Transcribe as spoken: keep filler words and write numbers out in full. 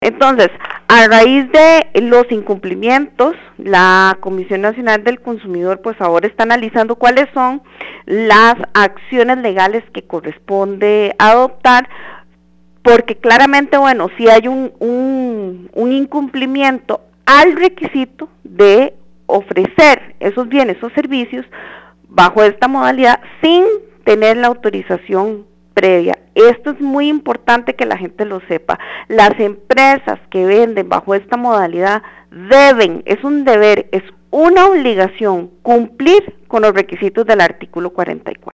Entonces, a raíz de los incumplimientos, la Comisión Nacional del Consumidor pues ahora está analizando cuáles son las acciones legales que corresponde adoptar, porque claramente, bueno, si hay un, un, un incumplimiento al requisito de ofrecer esos bienes o servicios bajo esta modalidad sin tener la autorización previa. Esto es muy importante que la gente lo sepa. Las empresas que venden bajo esta modalidad deben, es un deber, es una obligación cumplir con los requisitos del artículo cuarenta y cuatro.